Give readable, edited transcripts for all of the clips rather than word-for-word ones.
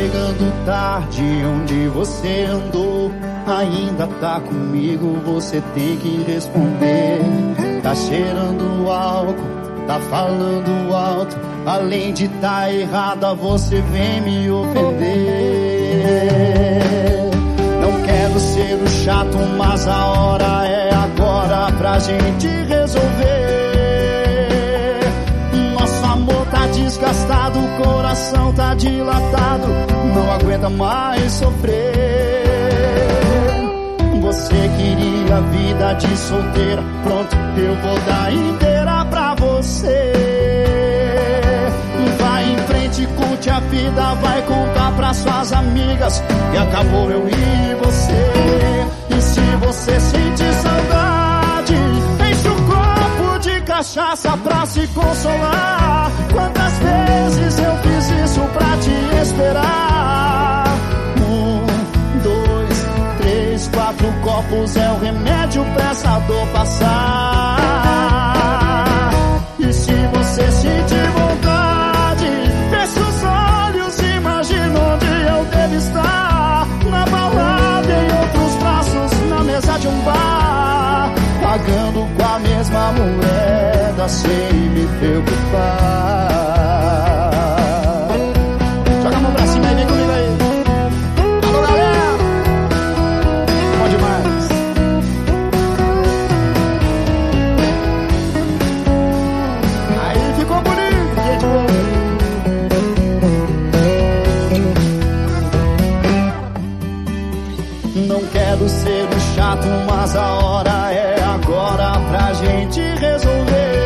chegando tarde, onde você andou? Ainda tá comigo, você tem que responder. Tá cheirando álcool, tá falando alto, além de tá errada, você vem me ofender. Não quero ser o chato, mas a hora é agora pra gente resolver. Nosso amor tá desgastado, o coração tá dilatado, não aguenta mais sofrer. Você queria vida de solteira, pronto, eu vou dar inteira pra você. Vai em frente, curte a vida, vai contar pras suas amigas que acabou eu e você. E se você sentir saudade, enche o copo de cachaça pra se consolar. Quantas vezes eu fiz isso pra te esperar? 1, 2, 3, 4 copos é o remédio pra essa dor passar. E se você sentir vontade, fecha os olhos, imagina onde eu devo estar. Na balada, em outros braços, na mesa de um bar, pagando com a mesma moeda, sem me preocupar. Joga a mão pra cima e vem comigo aí. Alô, galera! Bom demais. Aí ficou bonito, gente boa. Não quero ser o chato, mas a hora é agora pra gente resolver.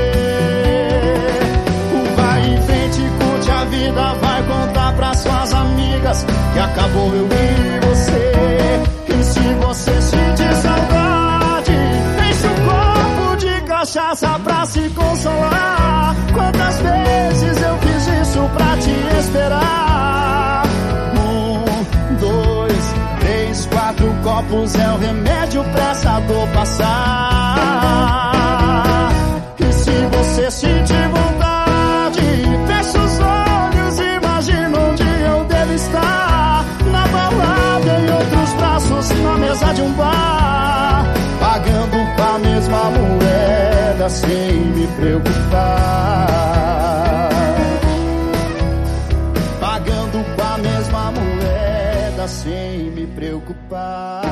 Vai em frente, curte a vida, vai contar pras suas amigas que acabou eu e você. E se você sentir saudade, enche um copo de cachaça pra se consolar. Quantas vezes eu fiz isso pra te esperar? 1, 2, 3, 4 copos é o remédio pra essa dor passar. E se você sentir vontade, fecha os olhos, imagina onde eu devo estar. Na balada, em outros braços, na mesa de um bar, pagando com a mesma moeda, sem me preocupar. Pagando com a mesma moeda, sem me preocupar.